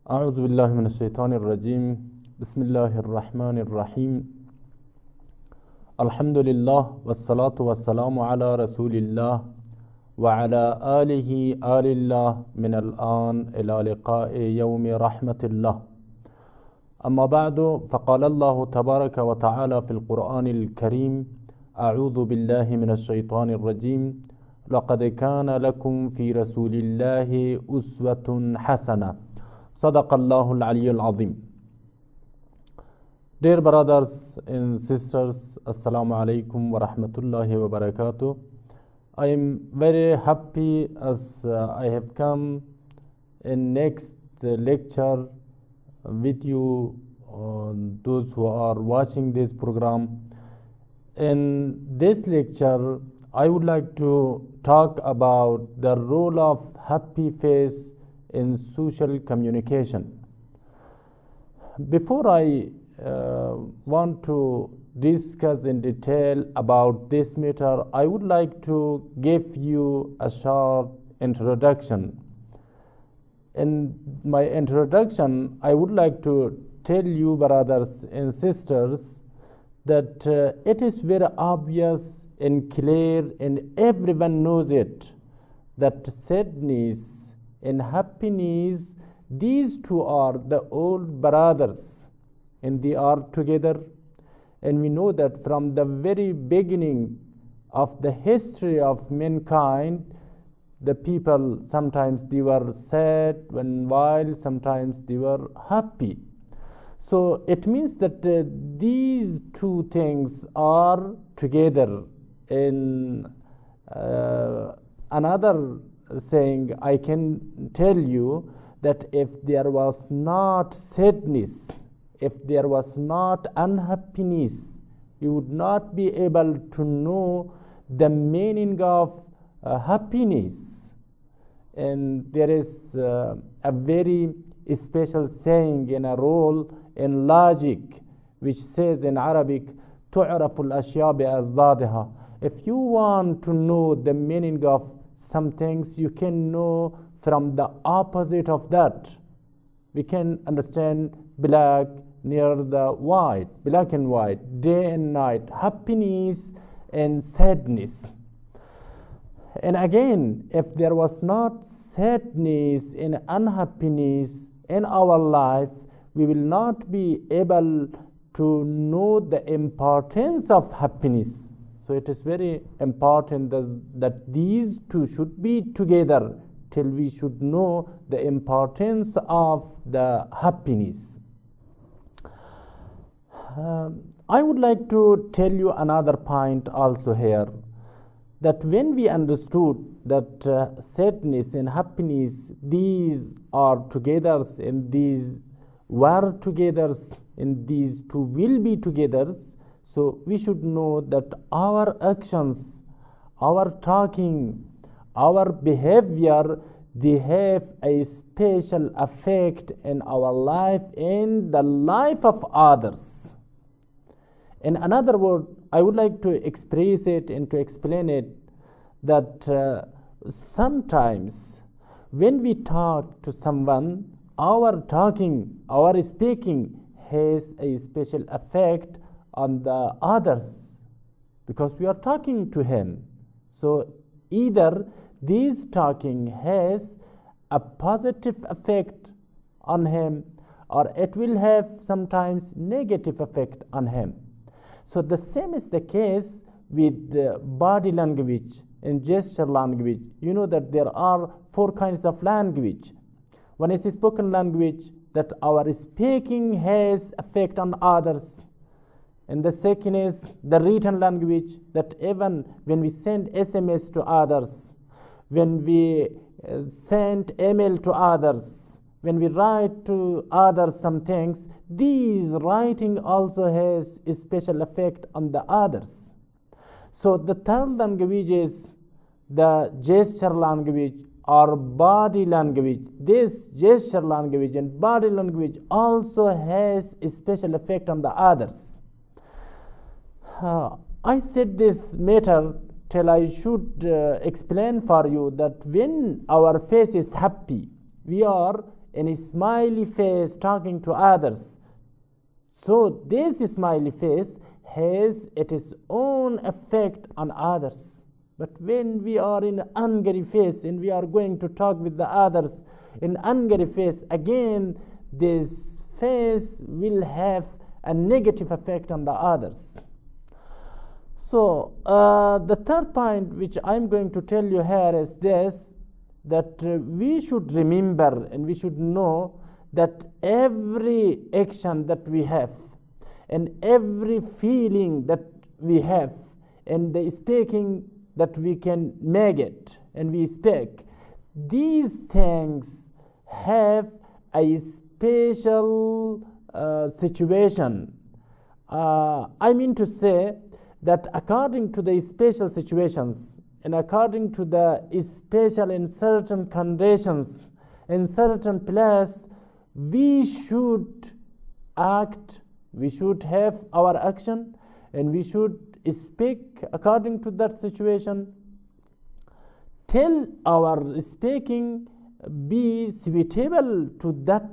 أعوذ بالله من الشيطان الرجيم. بسم الله الرحمن الرحيم. الحمد لله والصلاة والسلام على رسول الله وعلى آله آل الله من الآن إلى لقاء يوم رحمة الله. أما بعد، فقال الله تبارك وتعالى في القرآن الكريم: أعوذ بالله من الشيطان الرجيم. لقد كان لكم في رسول الله أسوة حسنة. صدق الله العلي العظيم. Dear brothers and sisters, Assalamu alaikum wa rahmatullahi wa barakatuh. I am very happy as I have come in next lecture with you, those who are watching this program. In this lecture, I would like to talk about the role of happy face in social communication. Before I want to discuss in detail about this matter, I would like to give you a short introduction. In my introduction, I would like to tell you, brothers and sisters, that it is very obvious and clear, and everyone knows it, that sadness and happiness, these two are the old brothers, and they are together. And we know that from the very beginning of the history of mankind, the people, sometimes they were sad, while sometimes they were happy. So it means that these two things are together. In another saying, I can tell you that if there was not sadness, if there was not unhappiness, you would not be able to know the meaning of happiness. And there is a very special saying in a role in logic which says in Arabic, تُعْرَفُ الْأَشْيَاء بِأَزْدَادِهَا. If you want to know the meaning of some things, you can know from the opposite of that. We can understand black near the white, black and white, day and night, happiness and sadness. And again, if there was not sadness and unhappiness in our life, we will not be able to know the importance of happiness. So it is very important that these two should be together till we should know the importance of the happiness. I would like to tell you another point also here, that when we understood that sadness and happiness, these are together, and these were together, and these two will be together, so we should know that our actions, our talking, our behavior, they have a special effect in our life and the life of others. In another word, I would like to express it and to explain it, that sometimes when we talk to someone, our talking, our speaking has a special effect on the others, because we are talking to him. So either this talking has a positive effect on him, or it will have sometimes negative effect on him. So the same is the case with the body language and gesture language. You know that there are 4 kinds of language. One is spoken language, that our speaking has effect on others. And the second is the written language, that even when we send SMS to others, when we send email to others, when we write to others some things, these writing also has a special effect on the others. So the third language is the gesture language or body language. This gesture language and body language also has a special effect on the others. I said this matter till I should explain for you that when our face is happy, we are in a smiley face talking to others. So this smiley face has its own effect on others. But when we are in angry face and we are going to talk with the others in angry face, again this face will have a negative effect on the others. So the third point which I'm going to tell you here is this, that we should remember and we should know that every action that we have and every feeling that we have and the speaking that we can make it and we speak, these things have a special situation. I mean to say that according to the special situations and according to the special in certain conditions, in certain place, we should act, we should have our action, and we should speak according to that situation. Till our speaking be suitable to that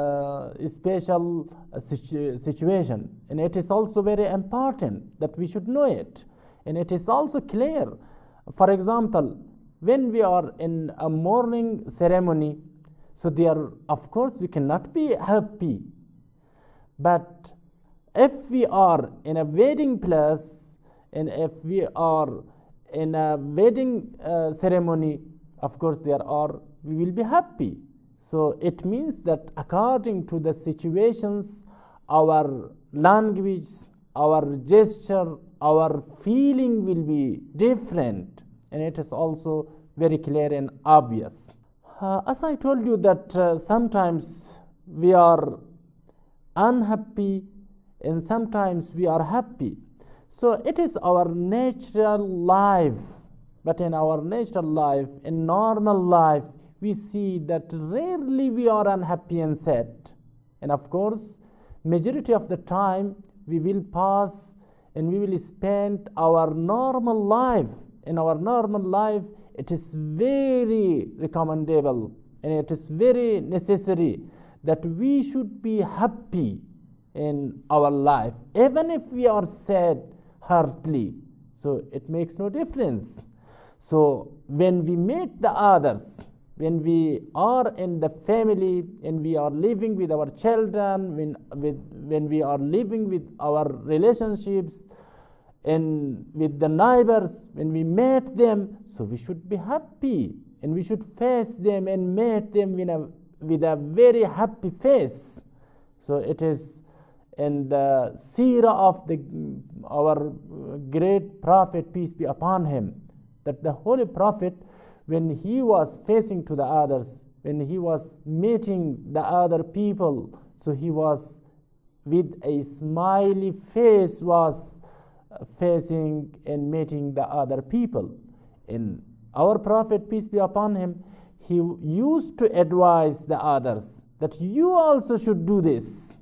special situation, and it is also very important that we should know it, and it is also clear. For example, when we are in a mourning ceremony, so there, of course, we cannot be happy. But if we are in a wedding place, and if we are in a wedding ceremony, of course, we will be happy. So it means that according to the situations, our language, our gesture, our feeling will be different, and it is also very clear and obvious. As I told you that sometimes we are unhappy and sometimes we are happy. So it is our natural life. But in our natural life, in normal life, we see that rarely we are unhappy and sad. And of course, majority of the time we will pass and we will spend our normal life. In our normal life, it is very recommendable and it is very necessary that we should be happy in our life, even if we are sad heartily. So it makes no difference. So when we meet the others, when we are in the family and we are living with our children, when we are living with our relationships and with the neighbors, when we meet them, so we should be happy and we should face them and meet them with a very happy face. So it is in the seerah of our great prophet, peace be upon him, that the holy prophet, when he was facing to the others, when he was meeting the other people, so he was with a smiley face was facing and meeting the other people. And our prophet, peace be upon him, he used to advise the others that you also should do this.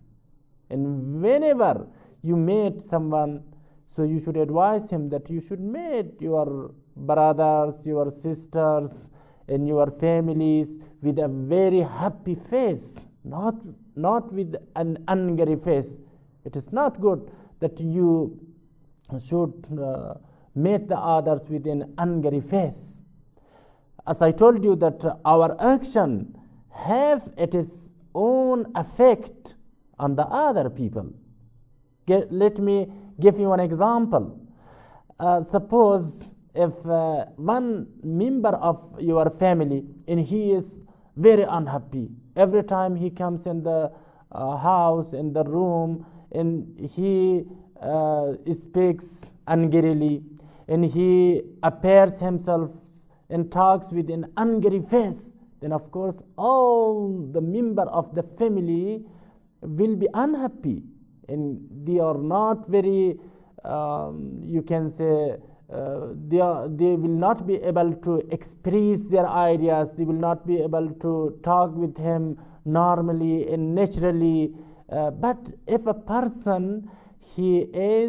And whenever you meet someone, so you should advise him that you should meet your brothers, your sisters, and your families with a very happy face, not with an angry face. It is not good that you should meet the others with an angry face. As I told you that our action have its own effect on the other people. Let me give you an example. Suppose if one member of your family and he is very unhappy, every time he comes in the house, in the room, and he speaks angrily, and he appears himself and talks with an angry face, then of course all the member of the family will be unhappy, and they are not very you can say they will not be able to express their ideas, they will not be able to talk with him normally and naturally. But if a person he is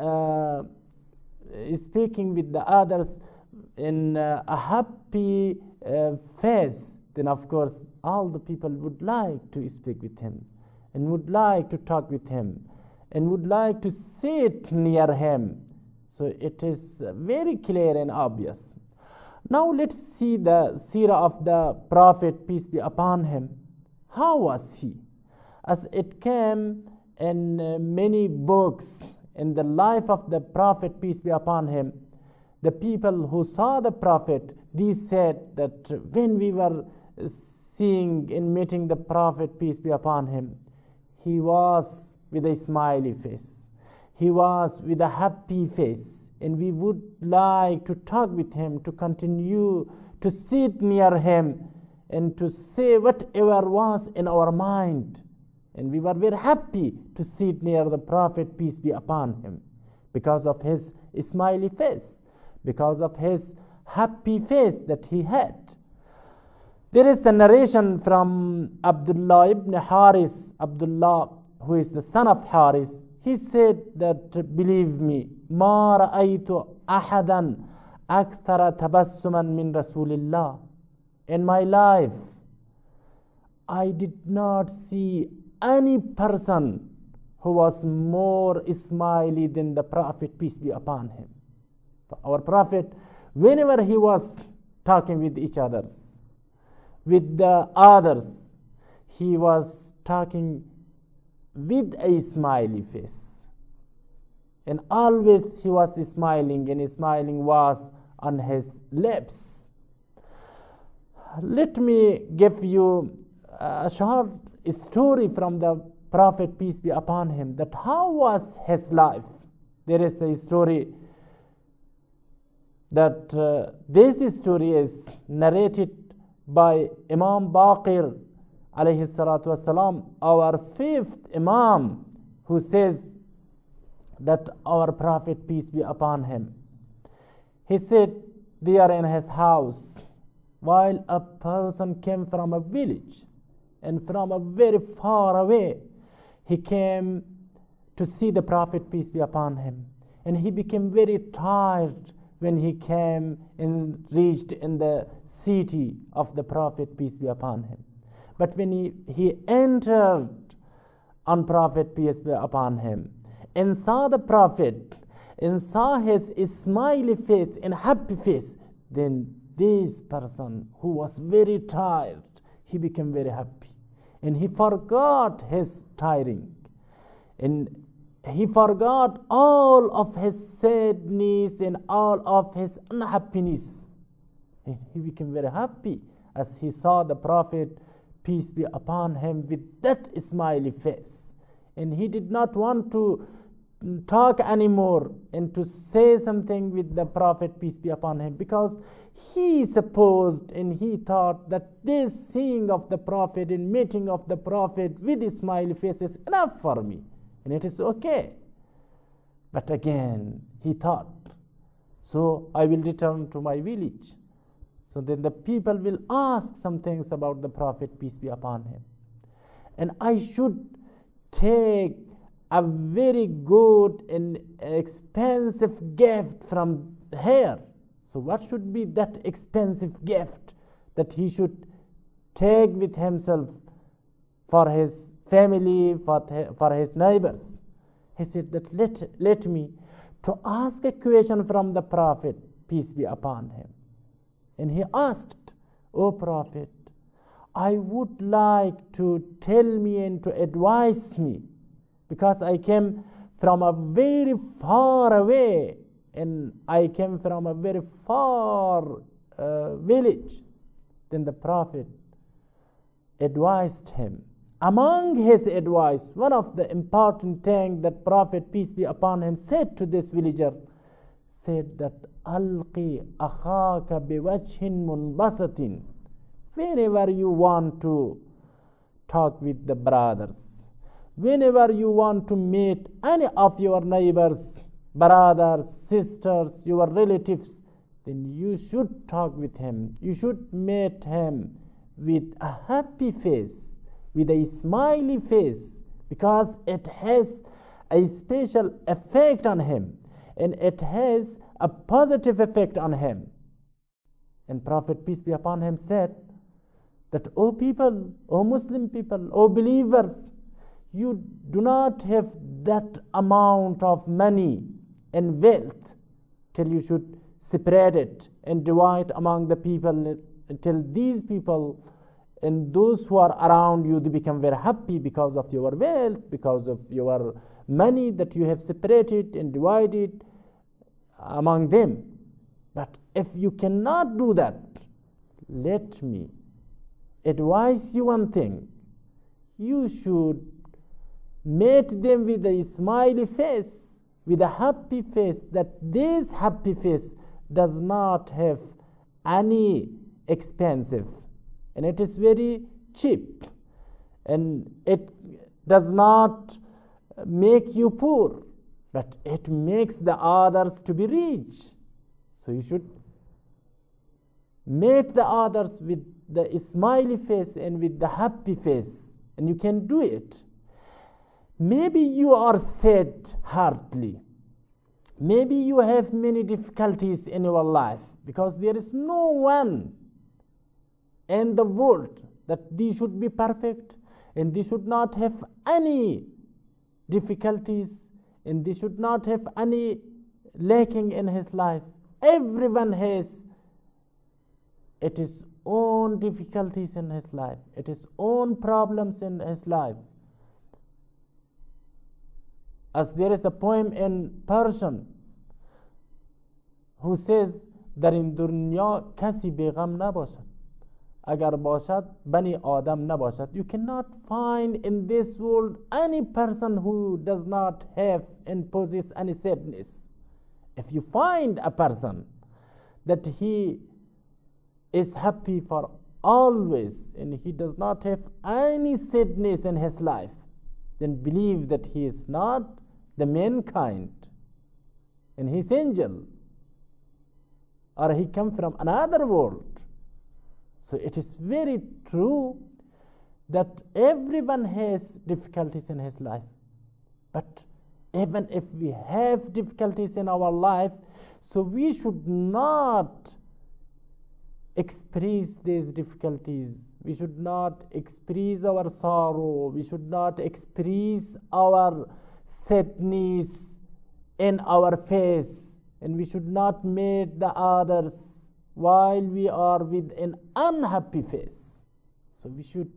speaking with the others in a happy face, then of course all the people would like to speak with him and would like to talk with him and would like to sit near him. So it is very clear and obvious. Now let's see the seerah of the Prophet, peace be upon him. How was he? As it came in many books in the life of the Prophet, peace be upon him, the people who saw the Prophet, they said that when we were seeing and meeting the Prophet, peace be upon him, he was with a smiley face. He was with a happy face. And we would like to talk with him, to continue to sit near him and to say whatever was in our mind. And we were very happy to sit near the Prophet, peace be upon him, because of his smiley face, because of his happy face that he had. There is a narration from Abdullah ibn Haris, Abdullah, who is the son of Haris. He said that, believe me, ما رأيت أحدا أكثر تبسما من رسول الله. In my life, I did not see any person who was more smiley than the Prophet, peace be upon him. Our Prophet, whenever he was talking with each other, with the others, he was talking with a smiley face. And always he was smiling, and smiling was on his lips. Let me give you a short story from the Prophet, peace be upon him, that how was his life. There is a story that this story is narrated by Imam Baqir alayhi salatu wasalam, our fifth Imam, who says that our Prophet, peace be upon him, he said they are in his house while a person came from a village, and from a very far away he came to see the Prophet, peace be upon him, and he became very tired when he came and reached in the city of the Prophet, peace be upon him. But when he entered on Prophet, peace be upon him, and saw the Prophet and saw his smiley face and happy face, then this person who was very tired, he became very happy, and he forgot his tiring, and he forgot all of his sadness and all of his unhappiness. And he became very happy as he saw the Prophet, peace be upon him, with that smiley face. And he did not want to talk anymore and to say something with the Prophet, peace be upon him, because he supposed and he thought that this seeing of the Prophet and meeting of the Prophet with a smiley face is enough for me, and it is okay. But again he thought, so I will return to my village. So then the people will ask some things about the Prophet, peace be upon him, and I should take a very good and expensive gift from here. So what should be that expensive gift that he should take with himself for his family, for his neighbors? He said that let me to ask a question from the Prophet, peace be upon him. And he asked, O Prophet, I would like to tell me and to advise me, because I came from a very far away, and I came from a very far village. Then the Prophet advised him. Among his advice, one of the important things that Prophet, peace be upon him, said to this villager, said that alqi akhaka biwajhin munbasatin. Whenever you want to talk with the brothers, whenever you want to meet any of your neighbors, brothers, sisters, your relatives, then you should talk with him. You should meet him with a happy face, with a smiley face, because it has a special effect on him, and it has a positive effect on him. And Prophet, peace be upon him, said that, O people, O Muslim people, O believers, you do not have that amount of money and wealth till you should separate it and divide among the people, until these people and those who are around you, they become very happy because of your wealth, because of your money that you have separated and divided among them. But if you cannot do that, let me advise you one thing. You should meet them with a smiley face, with a happy face, that this happy face does not have any expensive, and it is very cheap, and it does not make you poor, but it makes the others to be rich. So you should meet the others with the smiley face and with the happy face, and you can do it. Maybe you are sad heartily. Maybe you have many difficulties in your life, because there is no one in the world that they should be perfect, and they should not have any difficulties, and they should not have any lacking in his life. Everyone has its own difficulties in his life, its own problems in his life. As there is a poem in Persian who says, در این دنیا کسی بیغم نباشد، اگر باشد بنی آدم نباشد. You cannot find in this world any person who does not have and possess any sadness. If you find a person that he is happy for always and he does not have any sadness in his life, then believe that he is not the mankind and he is angel, or he come from another world. So it is very true that everyone has difficulties in his life. But even if we have difficulties in our life, so we should not express these difficulties. We should not express our sorrow. We should not express our sadness in our face. And we should not make the others while we are with an unhappy face. So we should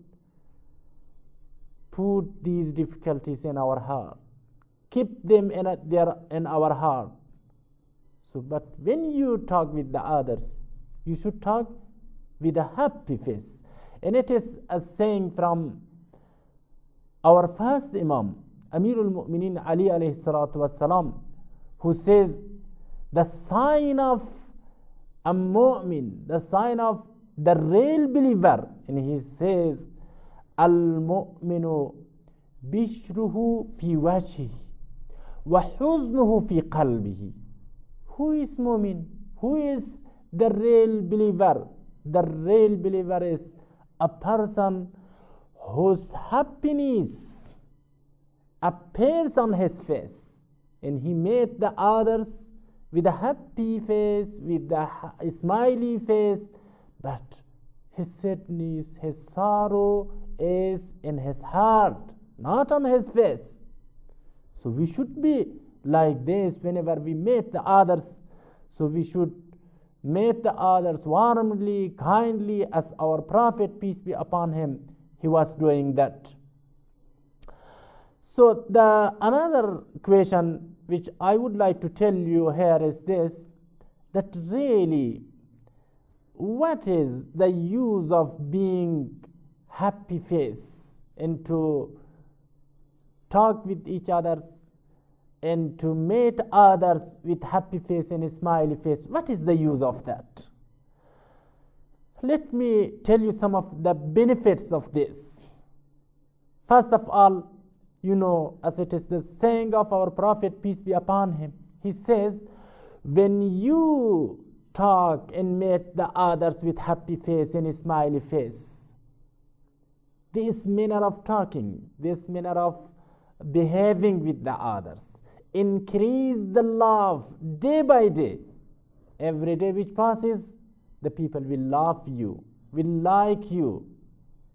put these difficulties in our heart, keep them in our heart. So, but when you talk with the others, you should talk with a happy face. And it is a saying from our first Imam, Amirul Mu'minin Ali alayhi salatu wassalam, who says, the sign of a mu'min, the sign of the real believer, and he says, al-mu'minu bishruhu fi wajhihi wa huznuhu fi qalbihi. Who is mu'min? Who is the real believer? The real believer is a person whose happiness appears on his face, and he made the others with a happy face, with a smiley face, but his sadness, his sorrow is in his heart, not on his face. So we should be like this whenever we meet the others. So we should meet the others warmly, kindly, as our Prophet, peace be upon him, he was doing that. So the another question which I would like to tell you here is this, that really, what is the use of being happy face and to talk with each other and to meet others with happy face and a smiley face? What is the use of that? Let me tell you some of the benefits of this. First of all, you know, as it is the saying of our Prophet, peace be upon him, he says, when you talk and meet the others with happy face and a smiley face, this manner of talking, this manner of behaving with the others, increase the love day by day. Every day which passes, the people will love you, will like you,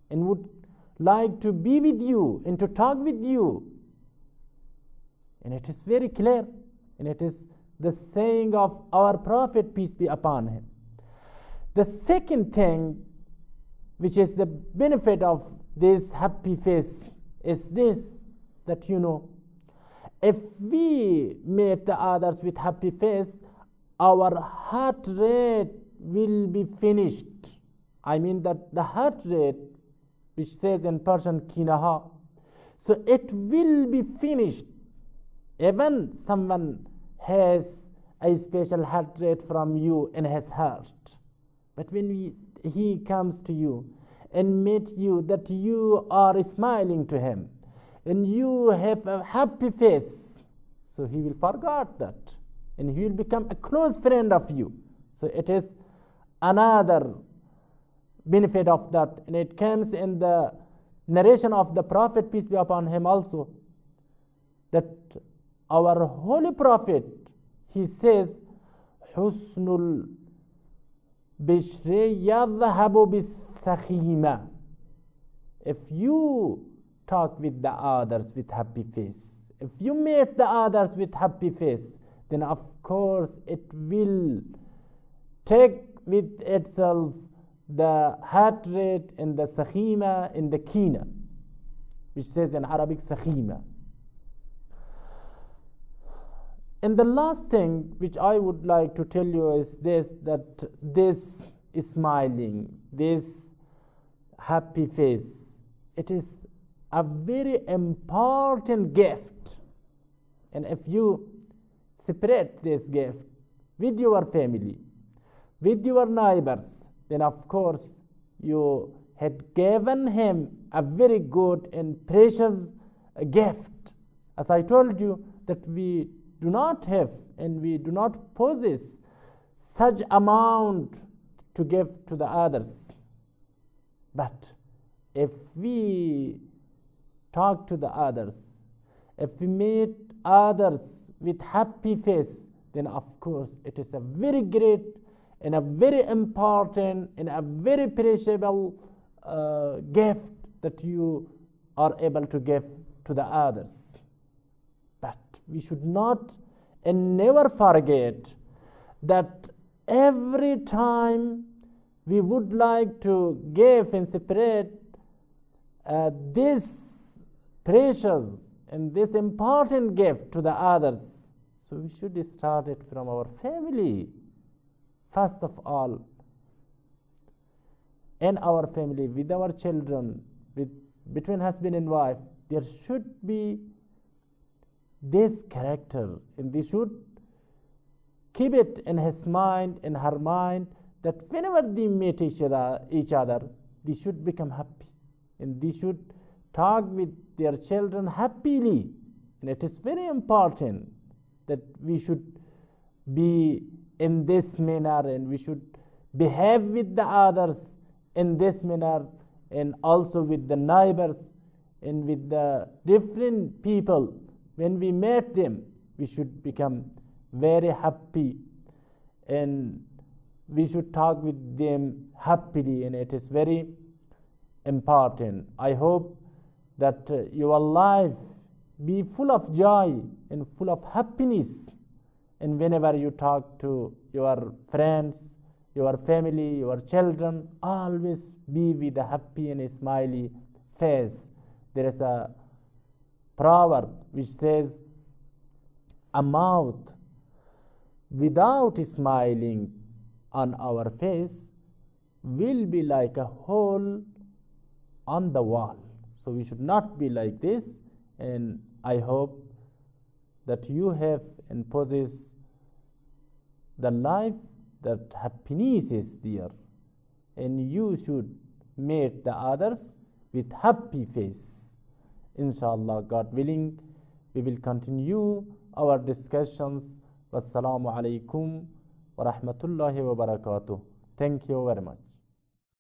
and would like to be with you and to talk with you. And it is very clear, and it is the saying of our Prophet, peace be upon him. The second thing, which is the benefit of this happy face, is this, that if we meet the others with happy face, our heart rate will be finished. I mean that the heart rate, which says in Persian kinaha, so it will be finished. Even someone has a special heart rate from you in his heart, but when he comes to you and meet you, that you are smiling to him and you have a happy face, so he will forget that and he will become a close friend of you. So it is another benefit of that, and it comes in the narration of the Prophet, peace be upon him also, that our holy Prophet, he says, Husnul Bishri yadhabu bis-sakhima. If you talk with the others with happy face, if you meet the others with happy face, then of course it will take with itself the heart rate and the sakhima and the kina, which says in Arabic sakhima. And the last thing which I would like to tell you is this, that this smiling, this happy face, it is a very important gift. And if you separate this gift with your family, with your neighbors, then of course you had given him a very good and precious gift. As I told you, that we do not have and we do not possess such amount to give to the others. But if we talk to the others, if we meet others with happy face, then of course it is a very great and a very important and a very perishable gift that you are able to give to the others. But we should not and never forget that every time we would like to give and separate this precious and this important gift to the others, so we should start it from our family. First of all, in our family, with our children, between husband and wife, there should be this character, and we should keep it in his mind, in her mind, that whenever they meet each other, they should become happy, and they should talk with their children happily. And it is very important that we should be in this manner, and we should behave with the others in this manner, and also with the neighbors and with the different people. When we meet them, we should become very happy, and we should talk with them happily, and it is very important. I hope that your life be full of joy and full of happiness, and whenever you talk to your friends, your family, your children, always be with a happy and a smiley face. There is a proverb which says, a mouth without smiling on our face will be like a hole on the wall. So we should not be like this, and I hope that you have and possess the life that happiness is there, and you should meet the others with happy face. Inshallah, God willing, we will continue our discussions. Wassalamu alaikum wa rahmatullahi wa barakatuh. Thank you very much.